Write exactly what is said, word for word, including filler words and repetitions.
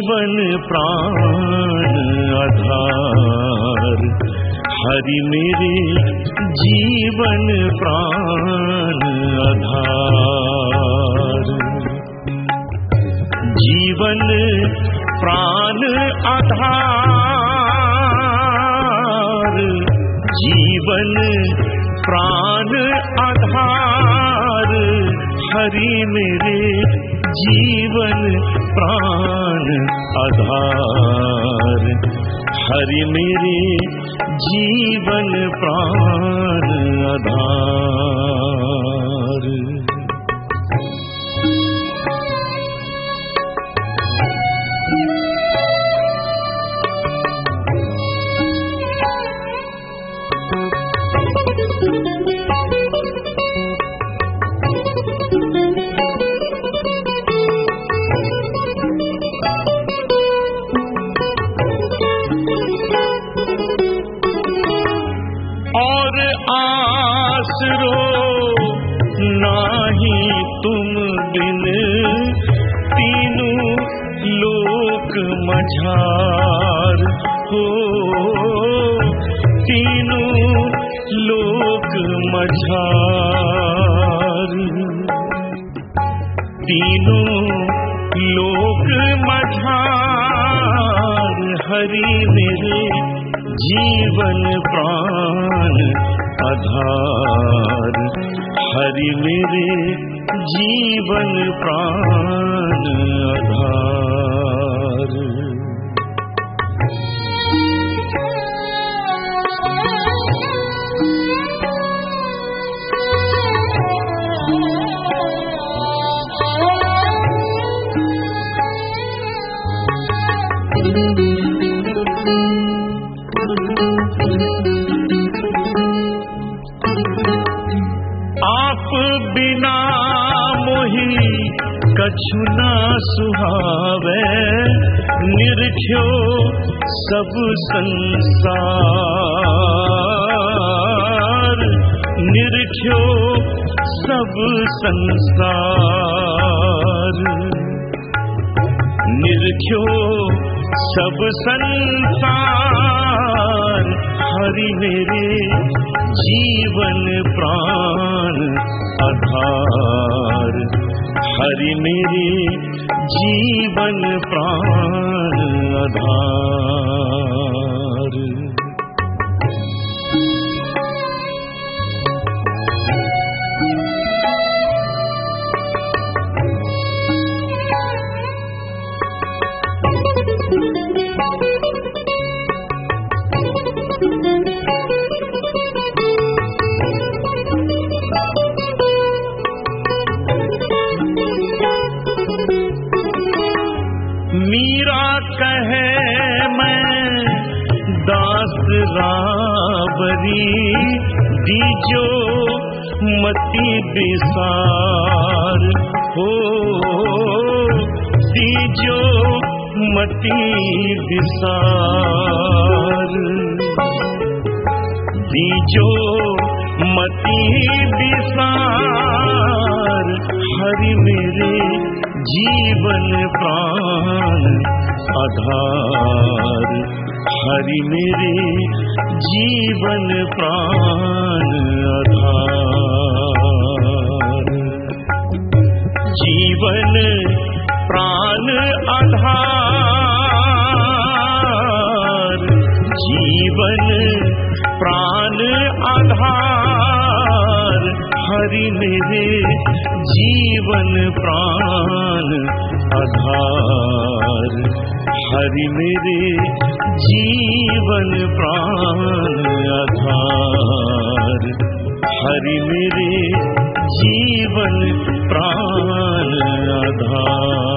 जीवन प्राण आधार, हरि मेरे जीवन प्राण आधार। जीवन प्राण आधार, जीवन प्राण आधार, हरि मेरे जीवन प्राण आधार, हरि मेरे जीवन प्राण आधार। और आसरो नाही तुम बिन, तीनों लोक मझार हो, तीनों लोक मझार, तीनों लोक मझार, हरि मेरे जीवन प्राण आधार, हरि मेरे जीवन प्राण आधार। आप बिना मोहि कछु ना सुहावे, निरख्यो सब संसार, निरख्यो सब संसार, निरख्यो सब संसार, हरि मेरे जीवन प्राण आधार, हरि मेरे जीवन प्राण आधार। मीरा कहे मैं दास राबरी, दीजो मति बिसार हो, दीजो मति बिसार, दीजो मति बिसार, हरि मेरे जीवन प्राण आधार, हरि मेरे जीवन प्राण आधार। जीवन प्राण आधार, जीवन प्राण आधार, हरि मेरे जीवन प्राण आधार, हरि मेरे जीवन प्राण आधार, हरि मेरे जीवन प्राण आधार।